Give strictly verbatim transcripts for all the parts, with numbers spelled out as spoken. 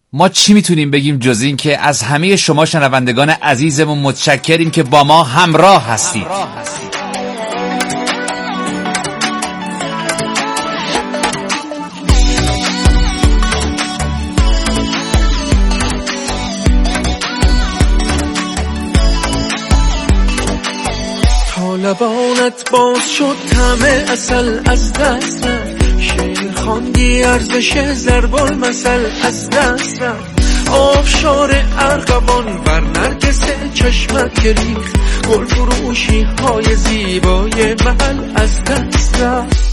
ما چی میتونیم بگیم جز این که از همه شما شنوندگان عزیزمون متشکریم که با ما همراه هستید. لبانت باز شد طعم عسل از دست رفت، شعر خواندی ارزش ضرب المثل از دست رفت، آبشار ارغوان بر نرگس چشمت گریخت، گل فروشی های زیبای محل از دست رفت.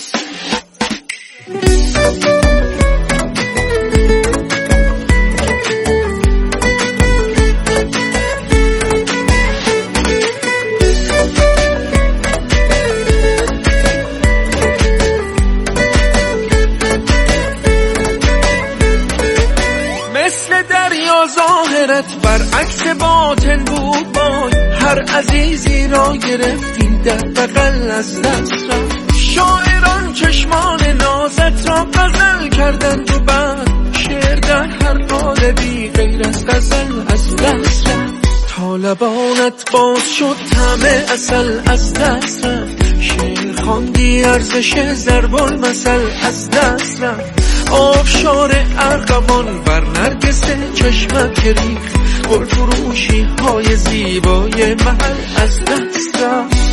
ظاهرت برعکس باطن بود، بای هر عزیزی را گرفتی در بغل از دست رفت، شاعران چشمان نازت را غزل کردند و بعد شعر در هر قالبی غیر از غزل از دست رفت، تا لبانت باز شد طعم عسل از دست رفت، شعر خواندی ارزش ضرب المثل از دست رفت، آبشار ارغوان بر نرگس چشمت گریخت، گل فروشی های زیبای محل از دست رفت.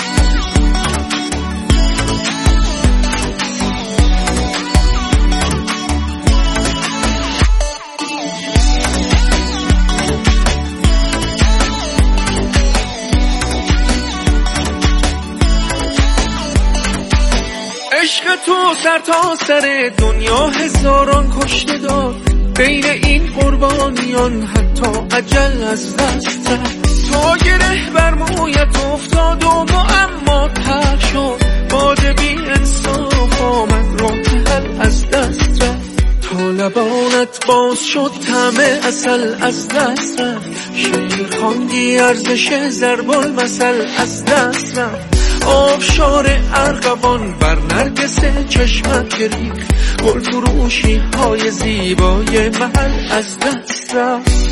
عشق تو سر تا سر دنیا هزاران کشته داد، بین این قربانیان حتی اجل از دست رفت، تا گره بر مویت افتاد و معما تر شد، باد بی انصاف آمد راه حل از دست رفت، تا لبانت باز شد طعم عسل از دست رفت، شعر خواندی ارزش ضرب المثل از دست رفت، آبشار ارغوان بر نرگس چشمت گریخت، گل فروشی های زیبای محل از دست رفت.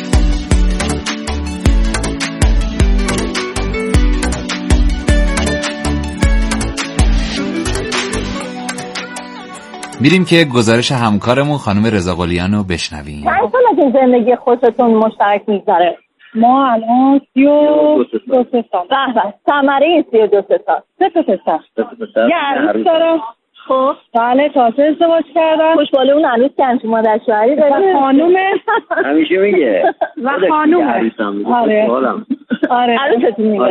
میریم که گزارش همکارمون خانم رضا قلیان رو بشنویم. چند سال از این زندگی خوشتون مشترک میگذاره؟ ما الان سی و دو سه سال. بله ثمره این سی و دو سه سال. سه تا پسر. یه عروس دارم. خب بله تازه ازدواج کردم. خوشباله اون عروس که تو مادر شوهری داری؟ خانومه همیشه میگه و خانومه. آره آره عروستون میگه.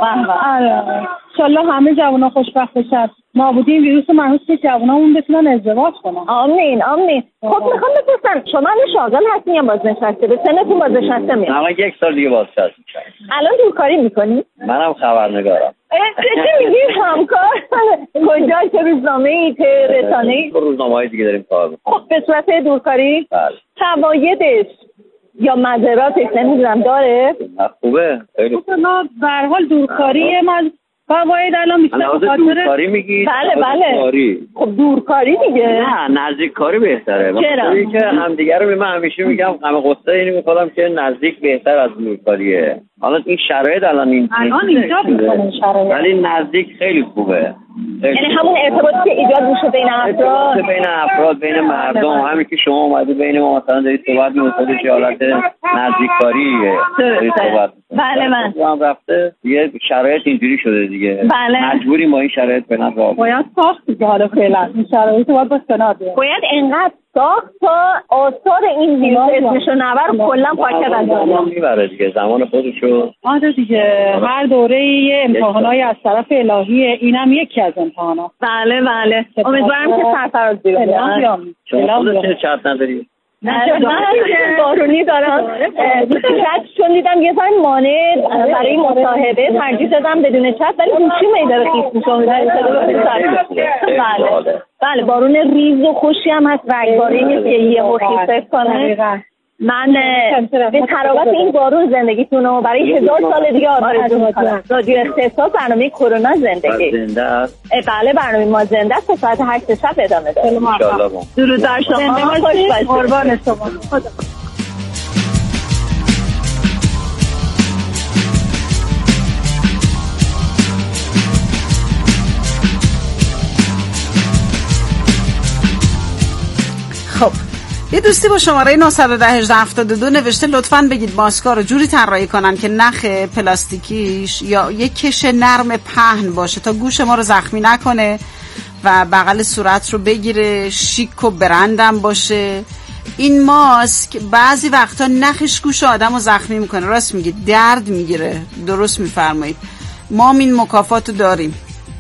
آره انشالله همه جوونا خوشبخت بشن، نابودی این ویروس منحوس که جوونامون بتونن ازدواج کنن. آمین آمین. خب میخوام بپرسم شما الان شاغل هستین یا بازنشسته؟ به سنتون بازنشسته میاد؟ من یک سال دیگه بازنشسته میشم. الان دورکاری میکنی؟ منم خبرنگارم. چی میگی همکار؟ کجا؟ چه روزنامه‌ای؟ چه رسانه‌ای؟ روزنامه‌های دیگه داریم کار میکنیم. خب به صورت دورکاری؟ بله. فوایدش یا مضراتش نمیدونم داره؟ خوبه خیلی خوبه. به هر حال دورکاری من فواید الان بیشتر به خاطر دورکاری میگی؟ بله بله. خب دورکاری دیگه. نه نزدیک کاری بهتره. چرا؟ چون که همدیگه رو من همیشه میگم غم غصه اینو میخوام که نزدیک بهتر از دورکاریه. حالا این شرایط الان این الان اینجا میکنه شرایط. ولی نزدیک خیلی خوبه. یعنی همون ارتباطی که ایجاد میشه بین افراد بین افراد بین مردم، همین که شما اومدی بین ما مثلا دارید صحبت می‌کنید که حالت نزدیکاریه دارید صحبت بله من هم رفته یه شرایط اینجوری شده دیگه. بله مجبوری ما این شرایط فعلا راه باید ساخت دیگه. حالا فعلا این شرایط باید باش کنار بیاد. باید انقدر ساخت تا آثار این ویروس اسمشو نبر کلا پاکت از دنیا میبره دیگه زمان خودشو. آره دیگه هر دوره یه امتحانای از طرف الهیه، اینم یکی از امتحانا. بله بله امیدوارم که سرفراز بیاد. شما خودت چه چت نداری؟ نه نه بارونی دارم. چت چون دیدم یه ذره مانع برای مصاحبه ترجیح دادم بدون چت، ولی گوشیم ای داره خیس میشه. بله بله بارون ریز و خوشی هم هست، رگباری نیست که یه خیس کنه. من به تراوت این بارون زندگیتون رو برای هزار سال دیگه آرزو می‌کنم. رادیو اختصاص برنامه کرونا زندگی. زنده است. بله برنامه ما زنده است تا ساعت هشت شب ادامه داره. ان شاءالله. درود بر شما. خوش باشید. قربان شما. خدا. خب یه دوستی با شماره نه یک صفر یک هفت دو نوشته لطفاً بگید ماسکا رو جوری طراحی کنن که نخ پلاستیکیش یا یک کش نرم پهن باشه تا گوش ما رو زخمی نکنه و بغل صورت رو بگیره، شیک و برندم باشه. این ماسک بعضی وقتا نخش گوش آدم رو زخمی میکنه. راست میگید، درد میگیره. درست میفرمایید. ما این مکافات رو داریم.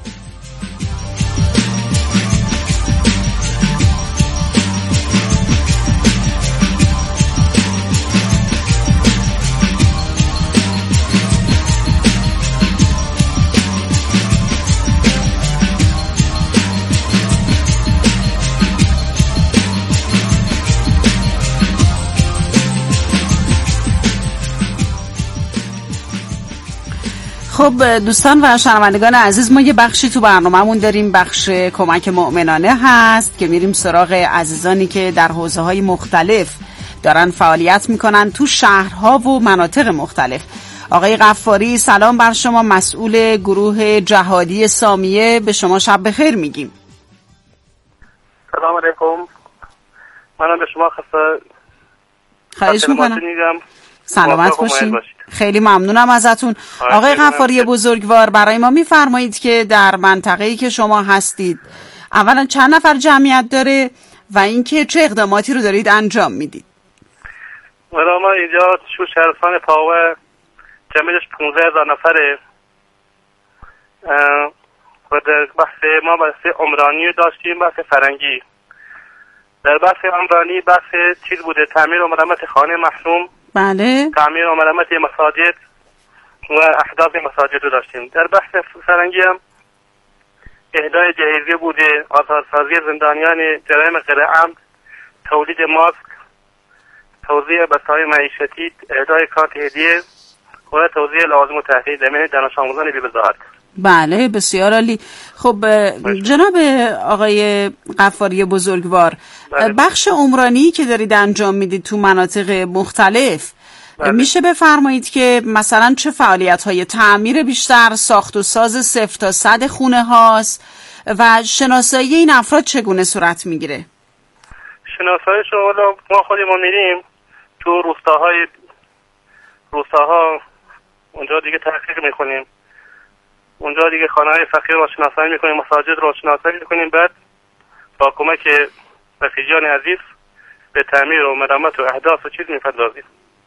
خب دوستان و شنوندگان عزیز، ما یه بخشی تو برنامه‌مون داریم، بخش کمک مؤمنانه هست که میریم سراغ عزیزانی که در حوزه‌های مختلف دارن فعالیت میکنن تو شهرها و مناطق مختلف. آقای غفاری سلام بر شما، مسئول گروه جهادی سامیه، به شما شب بخیر میگیم. سلام علیکم. منم به شما خسته خواهش میکنم. سلامت باشین. خیلی ممنونم ازتون. آقای غفاری بزرگوار، برای ما میفرمایید که در منطقه‌ای که شما هستید اولا چند نفر جمعیت داره و اینکه چه اقداماتی رو دارید انجام میدید؟ ولی ما اینجا شو شهرستان پاوه جمعیتش پانزده هزار نفره و در بحث ما بحث عمرانی داشتیم، بحث فرنگی. در بحث عمرانی بحث چیز بوده، تعمیر و مرمت خانه محروم، بله، تعمیر و مرمت مساجد و اهداف مساجد رو داشتیم. در بحث فرنگی هم اهدای جهیزیه بوده، آزادسازی زندانیان جرایم غیر عمد، تولید ماسک، توزیع بسای معیشتی، اهدای کارت هدیه و توزیع لوازم و تحصیل زمین دانش آموزان بی بضاعت. بله بسیار عالی. خب جناب آقای غفاری بزرگوار، بله. بخش عمرانی که دارید انجام میدید تو مناطق مختلف، بله. میشه بفرمایید که مثلا چه فعالیت های تعمیر بیشتر، ساخت و ساز صفر تا صد خونه هاست و شناسایی این افراد چگونه صورت میگیره؟ شناسایی شما ما خودمون میریم تو روستاهای روستاها اونجا دیگه تحقیق میکنیم، اونجا دیگه خانه‌های فقیر رو شناسایی میکنیم، مساجد رو شناسایی میکنیم، بعد با کمک رفیقان عزیز به تعمیر و مرمت و اهداف و چیز میپردازیم.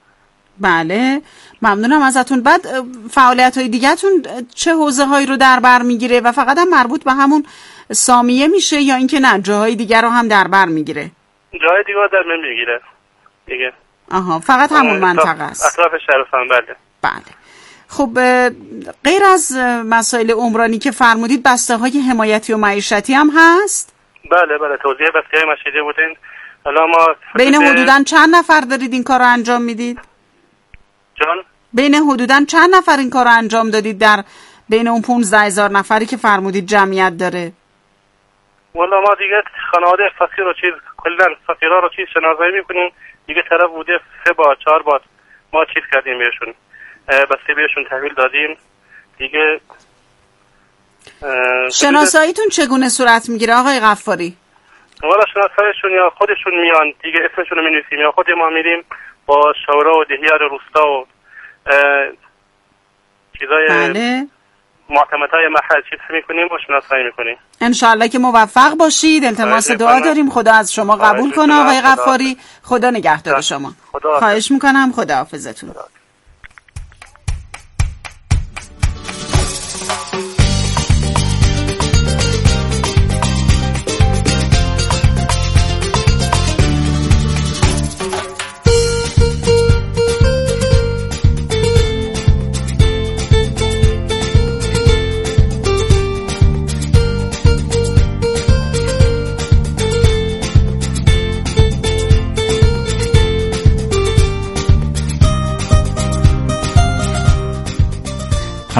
بله ممنونم ازتون. بعد فعالیت‌های دیگه‌تون چه حوزه‌هایی رو در بر میگیره و فقط هم مربوط به همون سامیه میشه یا اینکه نه جاهای دیگر رو هم در بر میگیره؟ جاهای دیگه در من میگیره دیگه. آها، فقط همون منطقه است. اطراف شهرستان. بله. بله. خب غیر از مسائل عمرانی که فرمودید، بسته های حمایتی و معیشتی هم هست؟ بله بله، توزیع بسته های معیشتی بودین. الان ما بین حدوداً چند نفر دارید این کار رو انجام میدید؟ جان؟ بین حدوداً چند نفر این کار رو انجام دادید در بین اون پونزده هزار نفری که فرمودید جمعیت داره؟ والا ما دیگه خانواده فقیر رو چیز کلا فقیرها رو چیز شناسایی میکنیم دیگه. طرف بوده سه بار چهار بار ما چیز کردیم بهشون، بسته بهشون تحویل دادیم دیگه. شناساییتون چگونه صورت میگیره آقای غفاری؟ والا شناساییشون یا خودشون میان دیگه، اسمشون رو مینویسیم یا خود ما میریم با شورا و دهیار روستا و چیزای بله. معتمدهای محل چیز میکنیم و شناسایی میکنیم. انشالله که موفق باشید. التماس دعا داریم، خدا از شما قبول کنه آقای غفاری. خدا نگهدار شما. خدا خواهش میکنم. خدا حافظتون. خدا.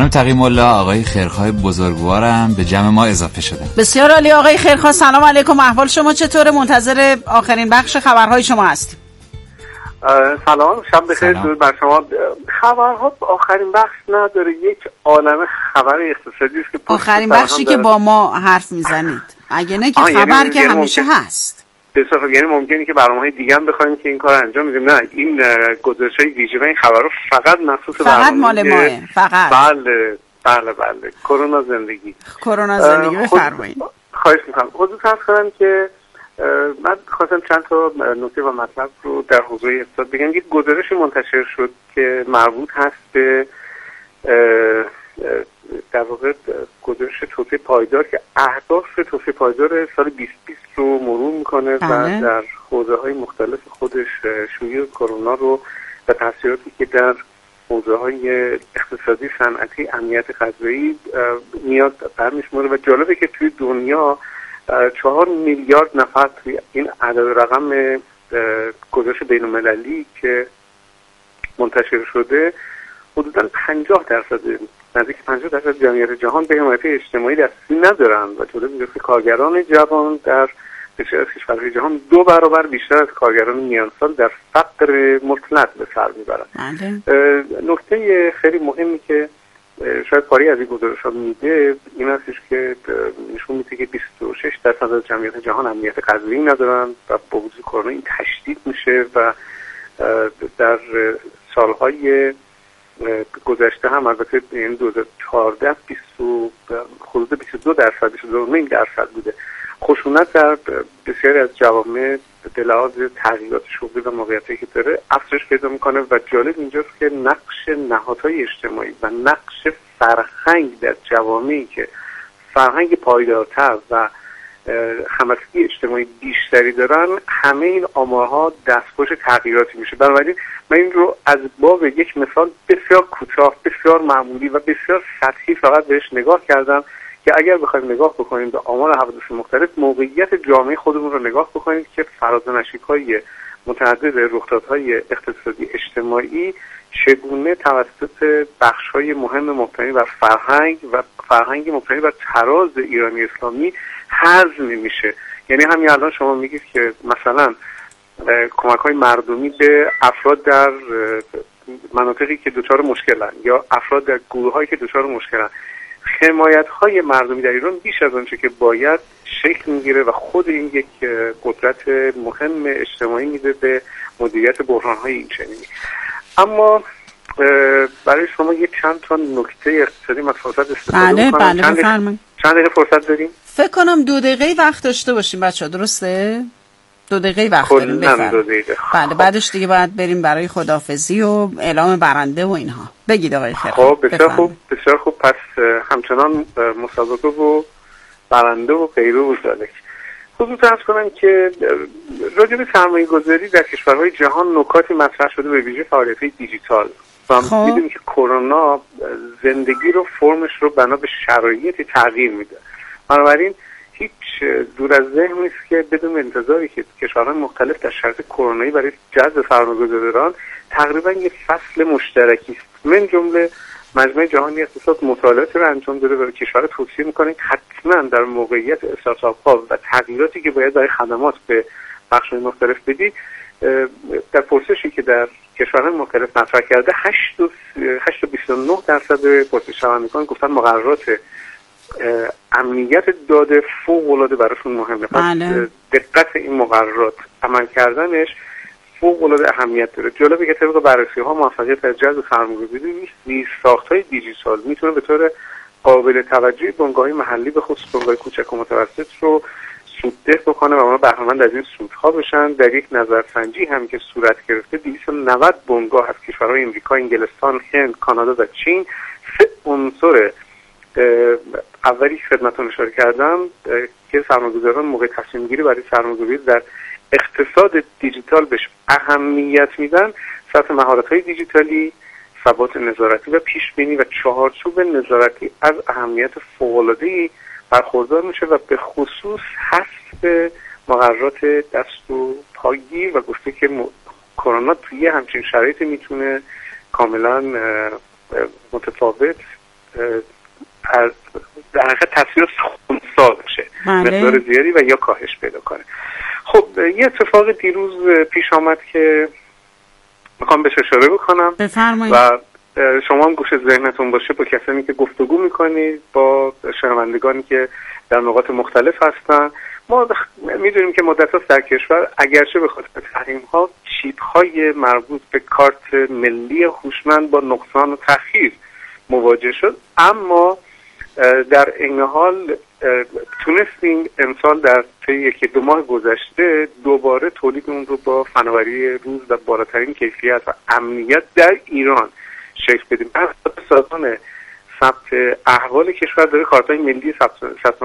خانم تقی‌الله، آقای خیرخواه بزرگوارم به جمع ما اضافه شدن. بسیار عالی آقای خیرخواه، سلام علیکم، احوال شما چطوره؟ منتظر آخرین بخش خبرهای شما هستیم. سلام، شب بخیر، درود بر شما. خبرها آخرین بخش نداره، یک عالمه خبر اقتصادی است که آخرین بخشی که با ما حرف میزنید، اگه نه که خبر یعنی که همیشه ممکن... هست. بسیار یعنی ممکنه که برنامه‌های دیگه هم بخوایم که این کار انجام بدیم. نه، این گزارش‌های ویژه و این خبرها فقط مخصوص فقط مال ماه، فقط. بله بله بله کرونا زندگی. کرونا زندگی بفرمایید. خواهش می‌کنم. حضور عرض کنم که من خواستم چند تا نکته و مطلب رو در حوزه اقتصاد بگم. یک گزارشی منتشر شد که مربوط هست به در واقع گزارش توسعه پایدار که اهداف توسعه پایدار سال بیست بیست رو مرور میکنه و در حوزه‌های مختلف خودش شیوع کرونا رو و تاثیراتی که در حوزه‌های اقتصادی، صنعتی، امنیت غذایی میاد برمی‌شماره و جالبه که توی دنیا چهار میلیارد نفر توی این عدد رقم گزارش بین‌المللی که منتشر شده حدوداً پنجاه درصد نزدیک پنجاه درصد جمعیت جهان به حمایت اجتماعی دسترسی ندارند و جالب می‌بینید که کارگران جوان در بسیاری از کشورهای جهان دو برابر بیشتر از کارگران میان سال در فقر مطلق به سر میبرند. نکته خیلی مهمی که شاید پاری از این گزارش ها میده این هستش که نشون میده که بیست و شش درصد از جمعیت جهان امنیت غذایی ندارن و با وجود کرونا این تشدید میشه و در سالهای گذشته هم البته این دو هزار و چهارده حدود بیست و دو درصد بیست و دو و نیم درصد بوده. خشونت در بسیاری از جوامع به لحاظ تغییرات شغلی و موقعیتی که داره افزایش پیدا میکنه و جالب اینجاست که نقش نهادهای اجتماعی و نقش فرهنگ در جوامعی که فرهنگ پایدارتر و همبستگی اجتماعی بیشتری دارن همه این آمارها دستخوش تغییراتی میشه. بنابراین من این رو از باب یک مثال بسیار کوتاه، بسیار معمولی و بسیار سطحی فقط بهش نگاه کردم که اگر بخوایم نگاه بکنیم به آمار حوادث مختلف، موقعیت جامعه خودمون رو نگاه بکنیم که فراز و نشیب‌های متعدد رخدادهای اقتصادی اجتماعی چگونه توسط بخش‌های مهم مبتنی بر فرهنگ و فرهنگ مبتنی بر تراز ایرانی اسلامی هضم میشه. یعنی همین الان شما میگید که مثلا کمک‌های مردمی به افراد در مناطقی که دچار مشکلن یا افراد در گروه‌هایی که دچار مشکلن، حمایت‌های مردمی در ایران بیش از آنچه که باید شکل میگیره و خود این یک قدرت مهم اجتماعی میده به مدیریت بحران‌های این چنینی. اما برای شما یک چند تا نکته اقتصادی من فرصت استفاده بله می‌کنم. بله بفرمایید. چند دقیقه فرصت داریم؟ فکر کنم دو دقیقه وقت داشته باشیم بچه‌ها، درسته؟ دو دقیقه وقت داریم. بفرمایید. بله بعدش دیگه باید بریم برای خداحافظی و اعلام برنده و اینها. بگید آقای خیر. خب بسیار خوب بسیار خوب پس همچنان مسابقه و برنده و پیرو و ذالک. خصوصا عرض کنم که راجع به سرمایه‌گذاری در کشورهای جهان نکاتی مطرح شده به ویژه فعالیت‌های دیجیتال. و خب. می‌دونیم که کرونا زندگی رو فرمش رو بنا به شرایط تغییر میده. بنابراین هیچ دور از ذهن نیست که بدون انتظاری که کشورهای مختلف در شرایط کرونایی برای جذب سرمایه‌گذاران تقریبا یک فصل مشترکی است. من جمله مجمع جهانی اقتصاد مطالعاتی رو انجام داده و کشورها توصیه می‌کنه که حتما در موقعیت استارتاپ‌ها و تغییراتی که باید برای خدمات به بخش‌های مختلف بدی، در پرسشی که در کشورهای مختلف مطرح کرده هشت و بیست و نه درصد پرسش‌شوندگان گفتن مقررات امنیت داده فوق‌العاده براشون مهمه. بله. دقت این مقررات عمل کردنش فوق‌العاده اهمیت داره. جالبه که طبق بررسی‌ها موفقیت در جذب سرمایه‌گذاری زیرساخت‌های دیجیتال میتونه به طور قابل توجهی بنگاه‌های محلی به خصوص بنگاه‌های کوچک و متوسط رو سودده بکنه و اونا بهره‌مند از این سودها بشن. در یک نظرسنجی هم که صورت گرفته دویست و نود بنگاه از کشورهای امریکا، انگلستان، هند، کانادا و چین سه عنصر اولی خدمتتون اشاره کردم که سرمایه‌گذاران موقع تصمیم گیری برای سرمایه‌گذاری در اقتصاد دیجیتال بهش اهمیت میدن، سطح مهارت‌های دیجیتالی، ثبات نظارتی و پیشبینی و چهارچوب نظارتی از اهمیت فوق‌العاده‌ای برخوردار میشه و به خصوص حذف مقررات دست و پاگیر و گفته که م... کرونا توی همچین شرایطی میتونه کاملا متفاوت از در حقیقت تصویر خنثی بشه، مقدار زیادی و یا کاهش پیدا کنه. خب یه اتفاق دیروز پیش آمد که میخوام بهش اشاره بکنم. بفرمایید. و شما هم گوش ذهنتون باشه با کسانی که گفتگو میکنید، با شنوندگانی که در نقاط مختلف هستن. ما میدونیم که مدت هاست در کشور اگرچه به خاطر تحریم ها چیپ های مربوط به کارت ملی هوشمند با نقصان و تأخیر مواجه شد، اما در این حال تونستیم امسال در طی یکی دو ماه گذشته دوباره تولید اون رو با فناوری روز و بالاترین کیفیت و امنیت در ایران شکل بدیم. سازمان ثبت احوال کشور داره کارت‌های ملی ثبت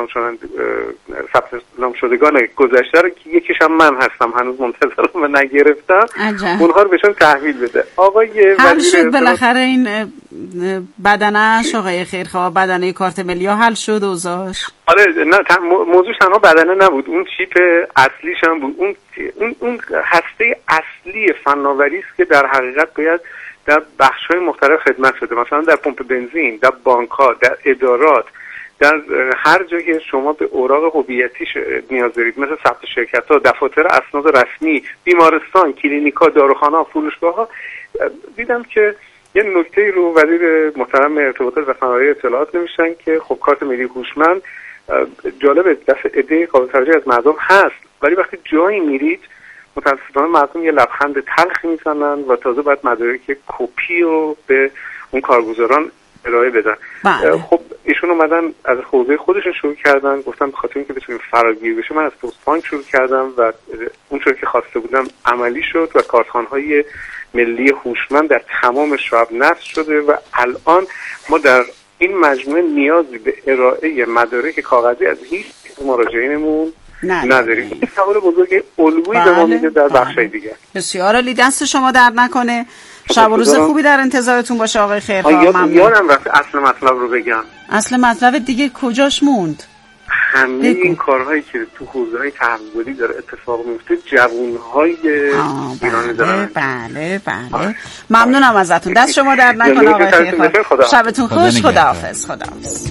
نام شدگان گذشته رو که یکیش هم من هستم هنوز منتظرم و نگرفتم اونها رو بهشون تحویل بده. آقای حل شد بالاخره این بدنش آقای خیرخواه، بدنه کارت ملی ها حل شد اوضاعش؟ آره نه موضوع تنها بدنه نبود، اون چیپ اصلیش هم بود. اون اون اون هسته اصلی فناوری است که در حقیقت باید در بخش‌های مختلف خدمت شده، مثلا در پمپ بنزین، در بانک‌ها، در ادارات، در هر جایی که شما به اوراق هویتی نیاز دارید، مثل ثبت شرکت‌ها، دفاتر اسناد رسمی، بیمارستان، کلینیک‌ها، داروخانه‌ها، فروشگاه‌ها. دیدم که یه نکته رو وزیر محترم ارتباطات و فناوری اطلاعات نوشتن که خب کارت ملی هوشمند جالب دست عده قابل توجهی از مردم هست، ولی وقتی جایی میرید متاسفانه مردم یه لبخند تلخ میزنن و تازه باید مدارک کپی رو به اون کارگزاران ارائه بدن. بله. خب ایشون اومدن از حوزه خودشون شروع کردن، گفتن به خاطر اینکه بتونیم فراگیر بشه من از پست بانک شروع کردم و اونطور که خواسته بودم عملی شد و کارتخوان‌های ملی هوشمند در تمام شعب نصب شده و الان ما در این مجموعه نیازی به ارائه مدارک کاغذی از هیچ مراجعینمون نداریم. این سوال بزرگ الگویی به ما میده در بخشای دیگه. بسیار عالی، دست شما در نکنه. شب و روز خوبی در انتظارتون باشه آقای خیرخواه. ممنون. یادم رفت اصل مطلب رو بگم. اصل مطلب دیگه کجاش موند؟ همه این کارهایی که تو حوزه‌های تحولی داره اتفاق میفته جوان‌های ایرانی دارن. بله بله. ممنونم ازتون. دست شما در نکنه آقای خیرخواه. شبتون خوش. خداحافظ. خداحافظ.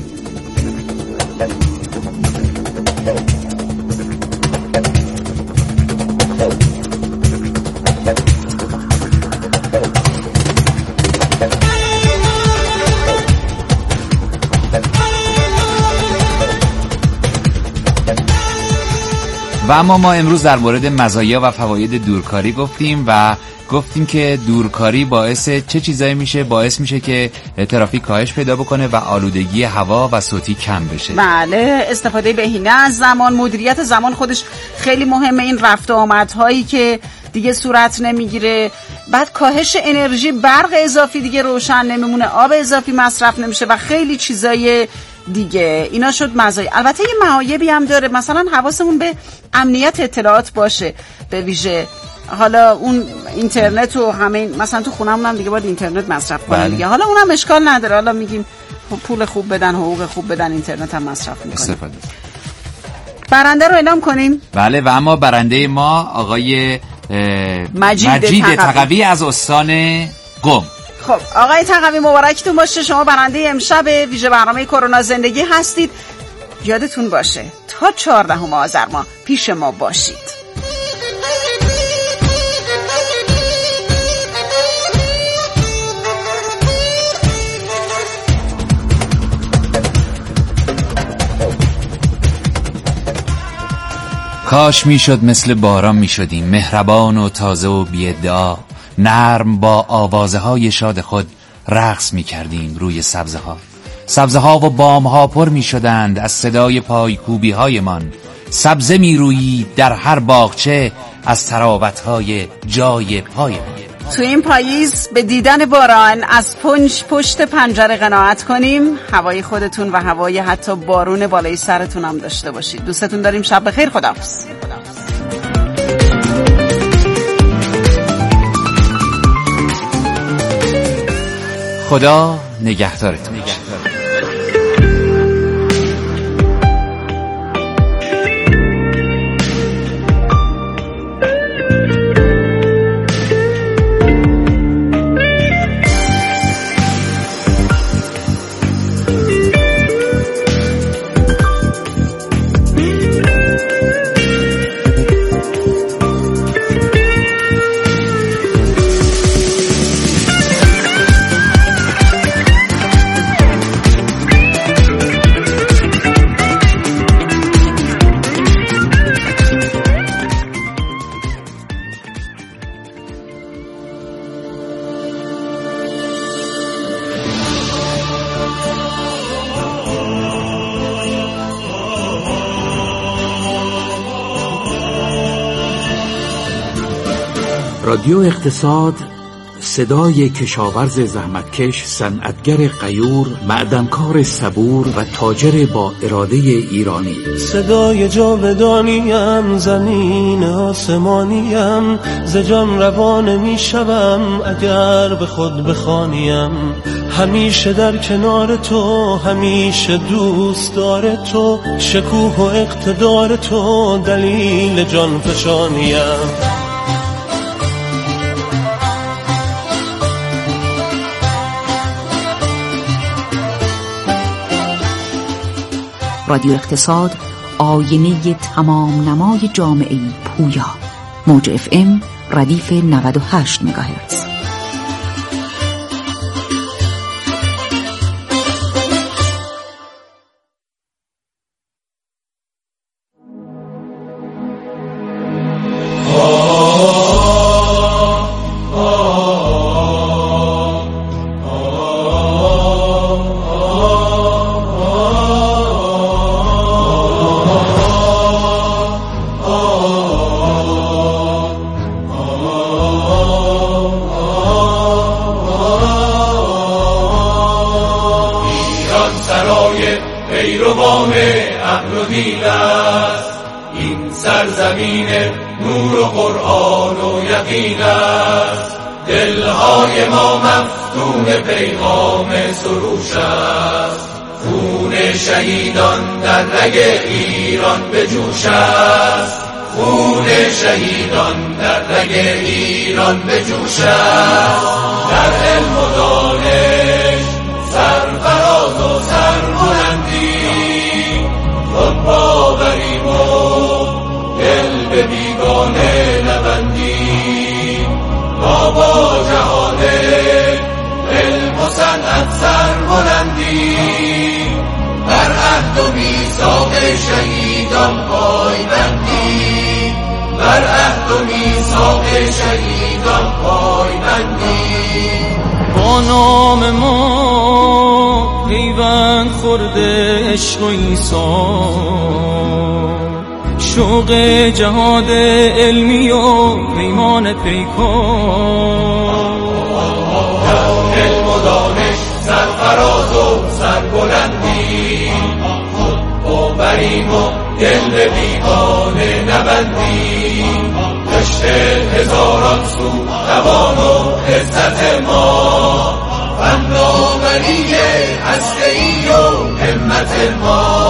و اما ما امروز در مورد مزایا و فواید دورکاری گفتیم و گفتیم که دورکاری باعث چه چیزایی میشه؟ باعث میشه که ترافیک کاهش پیدا بکنه و آلودگی هوا و صوتی کم بشه. بله، استفاده بهینه از زمان، مدیریت زمان خودش خیلی مهمه. این رفت و آمدهایی که دیگه صورت نمیگیره، بعد کاهش انرژی، برق اضافی دیگه روشن نمیمونه، آب اضافی مصرف نمیشه و خیلی چیزای دیگه. اینا شد مزایا. البته یه معایبی هم داره، مثلا حواسمون به امنیت اطلاعات باشه، به ویژه حالا اون اینترنت و همه، مثلا تو خونمون هم دیگه باید اینترنت مصرف کنیم دیگه. حالا اونم اشکال نداره، حالا میگیم پول خوب بدن، حقوق خوب بدن، اینترنت هم مصرف میکنیم. برنده رو اعلام کنیم. بله، و اما برنده ما آقای مجید, مجید تقوی از استان قم. خب آقای تقوی مبارکتون باشه، شما برنده امشب ویژه برنامه کرونا زندگی هستید. یادتون باشه تا چهاردهم آذر ماه پیش ما باشید. کاش میشد مثل باران میشدیم، مهربان و تازه و بی‌ادعا، نرم با آوازه های شاد خود رقص میکردیم روی سبزه ها. سبزه ها و بام ها پر میشدند از صدای پایکوبی های من. سبزه میرویی در هر باغچه از تراوت های جای پای من. تو این پاییز به دیدن باران از پنج پشت پنجره قناعت کنیم. هوای خودتون و هوای حتی بارون بالای سرتون هم داشته باشید. دوستتون داریم. شب بخیر. خداحافظ. خدا نگهدارتون باشه. رادیو اقتصاد، صدای کشاورز زحمتکش، صنعتگر غیور، معدنکار صبور و تاجر با اراده ایرانی. صدای جاودانیم، زمین آسمانیم، ز جان روان می شوم اگر به خود بخوانیم. همیشه در کنار تو، همیشه دوست دار تو، شکوه و اقتدار تو دلیل جان فشانیم. رادیو اقتصاد، آینه تمام نمای جامعه پویا. موج اف ام ردیف نود و هشت مگاهرتز. پیروان عقل و دین است، این سرزمین نور و قرآن و یقین است. دلهای ما مفتون پیغام سروش است، خون شهیدان در رگ ایران به جوش است. خون شهیدان در رگ ایران به جوش است. در علم و دانش سرفراز و سربلندی، خود باوریم و دل به بیگانه نبندی. ما با جهان علم و صنعت سربلندی، بر عهد و میثاق شهیدان پایبندی. بر عهد و میثاق شهیدان پایبندی. با نام ما پیوند خورده عشق و ایثار، شوق جهاد علمی و پیمان پیکار. علم و دانش سرفراز و سربلندی، خود باوریم و دل به بیگانه نبندی. دشت هزاران سو توان و عزت ما، فناوری هسته‌ای و همت ما.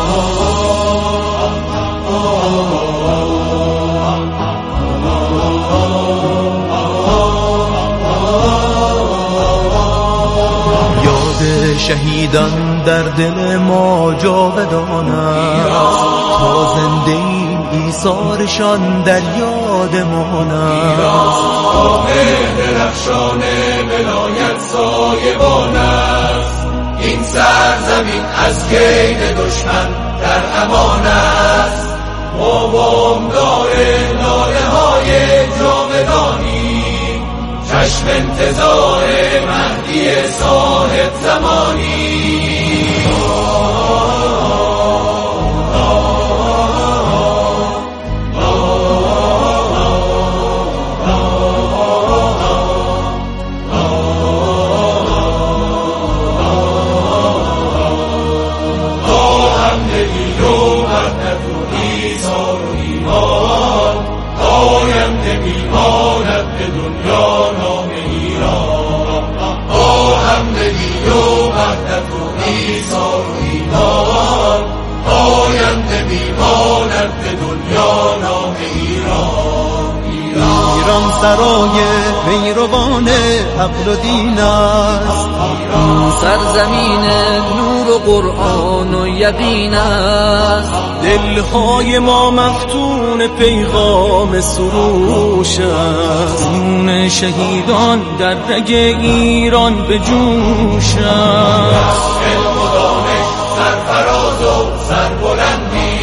یاد شهیدان در دل ما جاودان است، تا زنده ایم ایثارشان در یادمان است. آه درخشان ولایت سایبان است، این سرزمین از کید دشمن در امان است. ما وامدار ناله های جاودانی، چشم انتظار مهدی صاحب زمانی. ایران سرای پیروان عقل و دین است، این سرزمین نور و قرآن و یقین است. دلهای ما مفتون پیغام سروش است، خون شهیدان در رگ ایران به جوش است. علم و دانش سرفراز و سربلندی،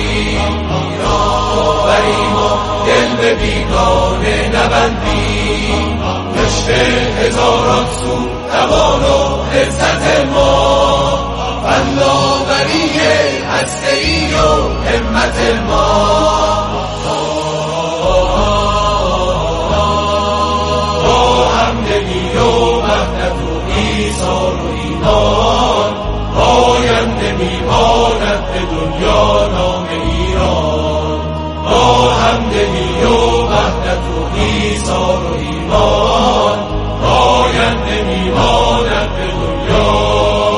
باوریم و دل به بیگانه نبندی. دشت هزاران سو توان و عزت ما، فناوری هسته‌ای و همت ما. آگهی و وحدت و ایثار و ایمان آینده میماند به دنیا.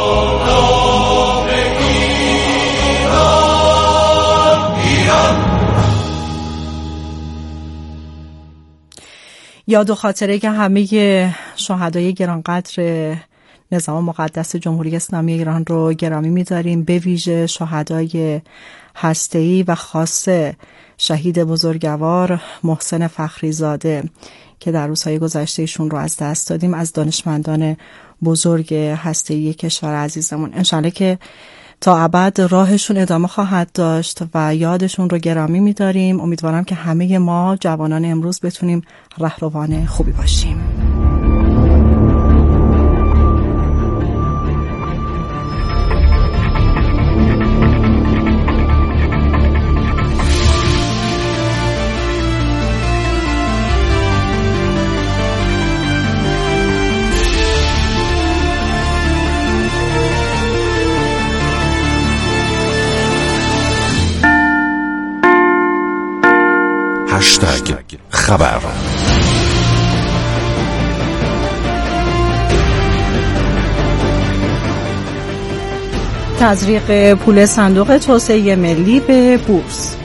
یاد و خاطره که همه شهدای گرانقدر نظام مقدس جمهوری اسلامی ایران رو گرامی می‌داریم، به ویژه شهدای هسته‌ای و خاصه شهید بزرگوار محسن فخریزاده که در روزهای گذشته ایشون رو از دست دادیم، از دانشمندان بزرگ هسته‌ای کشور عزیزمون. انشالله که تا ابد راهشون ادامه خواهد داشت و یادشون رو گرامی می‌داریم. امیدوارم که همه ما جوانان امروز بتونیم رهروان خوبی باشیم. هشتگ خبر. تزریق پول صندوق توسعه ملی به بورس.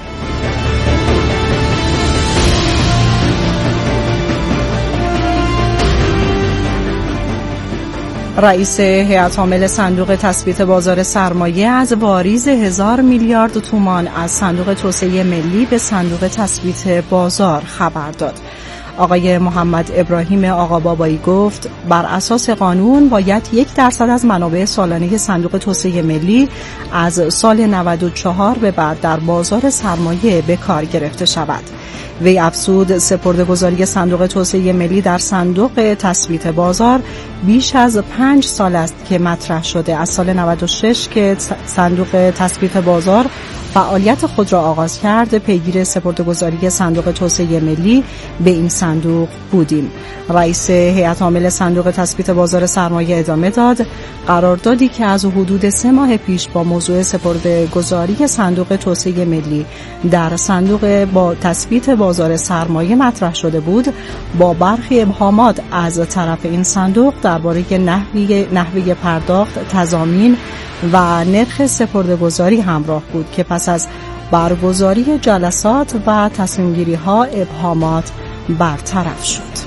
رئیس هیئت عامل صندوق تثبیت بازار سرمایه از واریز هزار میلیارد تومان از صندوق توسعه ملی به صندوق تثبیت بازار خبر داد. آقای محمد ابراهیم آقابابایی گفت بر اساس قانون باید یک درصد از منابع سالانه صندوق توسعه ملی از سال نود و چهار به بعد در بازار سرمایه به کار گرفته شود. وی افزود سپرده‌گذاری صندوق توسعه ملی در صندوق تثبیت بازار بیش از پنج سال است که مطرح شده. از سال نود و شش که صندوق تثبیت بازار فعالیت خود را آغاز کرد، پیگیر سپرده‌گذاری صندوق توسعه ملی به این صندوق بودیم. رئیس هیئت عامل صندوق تثبیت بازار سرمایه ادامه داد قراردادی که از حدود سه ماه پیش با موضوع سپرده‌گذاری صندوق توسعه ملی در صندوق با تثبیت بازار سرمایه مطرح شده بود، با برخی ابهامات از طرف این صندوق درباره نحوه نحوه پرداخت، تضامین و نرخ سپرده‌گذاری همراه بود که پس از برگزاری جلسات و تصمیم‌گیری ها ابهامات برطرف شد.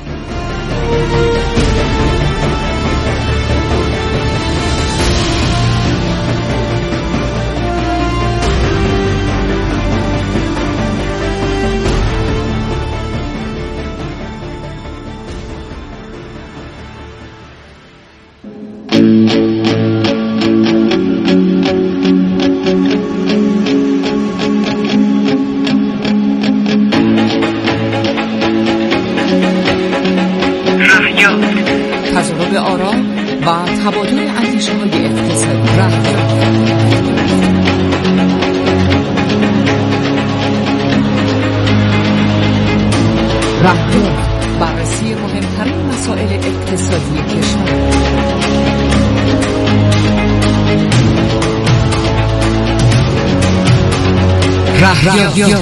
تضارب آرا و تبادل اندیشه‌های اقتصادی رهبر بررسی مهمترین مسائل اقتصادی کشور. رهبر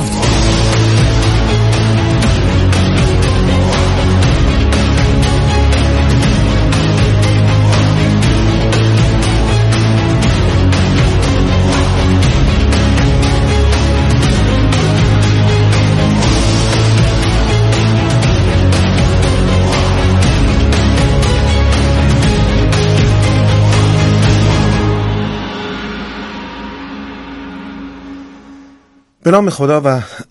به نام خدا و